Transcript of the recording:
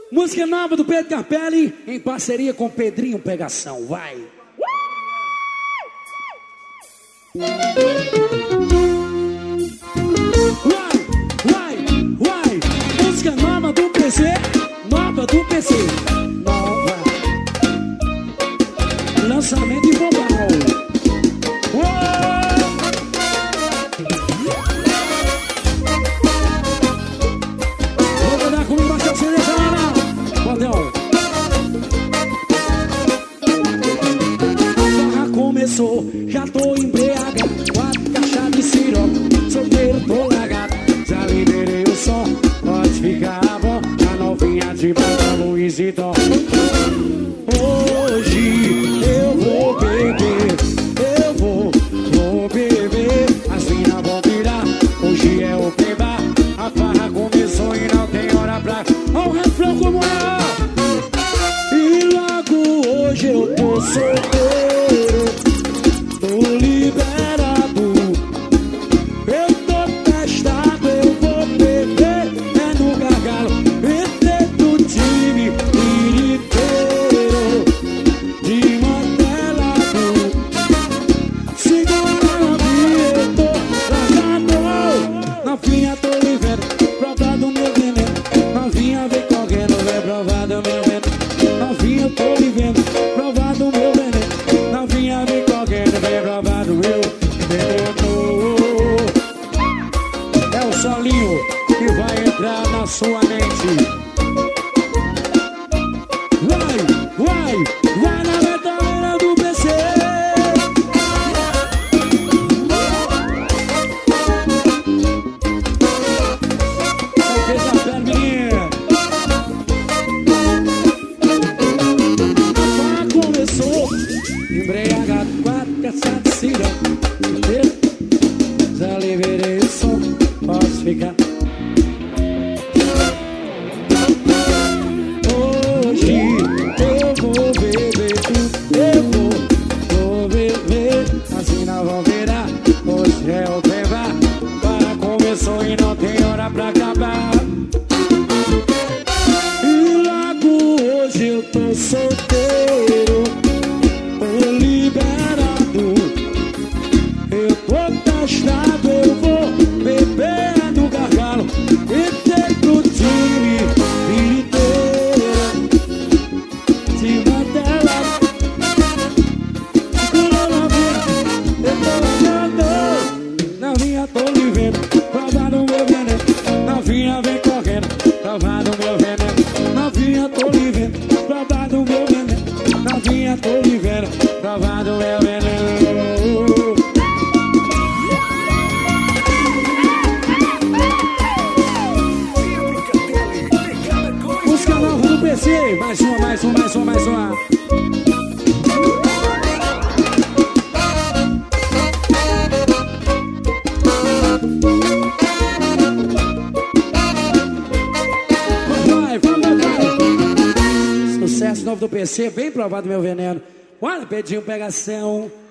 Música nova do Pedro Carpelli, em parceria com Pedrinho Pegação. Vai! Vai! Música nova do PC, nova do PC. Nova. Lançamento em bombal. Vou rodar comigo, baixar o CD, galera. Bordão. Barra começou, já tô embriagado. 4 caixas de sirope, solteiro, tô largado. Já liberei o som, pode ficar bom. A novinha de Bata Luiz e Dó. Hoje eu vou beber, eu vou beber. As minas vão virar, hoje é o bar. A farra começou e não tem hora pra... Ó o refrão como é. E logo hoje eu tô solteiro, tô liberado. Eu tô testado, eu vou beber. É no gargalo, entrei do time inteiro de mantelado. Segura a novinha, eu tô largado. Novinha, tô vivendo, provar do meu veneno. Novinha, vem correndo, vem provar do meu veneno. Novinha, eu tô vivendo, provar do meu veneno. Novinha, vem correndo, vem provar do meu veneno. É o solinho que vai entrar na sua mente. Vai na metaleira do PC. Fez a pele, menina. A começou, embriagado, 4 caixas de sirope. Já liberei o som, posso ficar. Hoje eu vou beber, eu vou beber. As minas vão virar, hoje é o bar. Para começou e não tem hora pra acabar. E logo hoje eu tô solteiro, tô liberado. Eu tô testado, eu vou beber no gargalo. Entrei pro time inteiro de mantelado. Segura na vida, eu tô largado. Novinha, tô lhe vendo, provar do meu veneno. Novinha, vem correndo, provar do meu veneno. Novinha, tô lhe vendo, provar do meu veneno. Novinha, tô lhe vendo, provar do meu veneno. Música nova do PC, mais uma. Vai. Sucesso novo do PC, bem provado meu veneno. Olha, Pedrinho Pegação.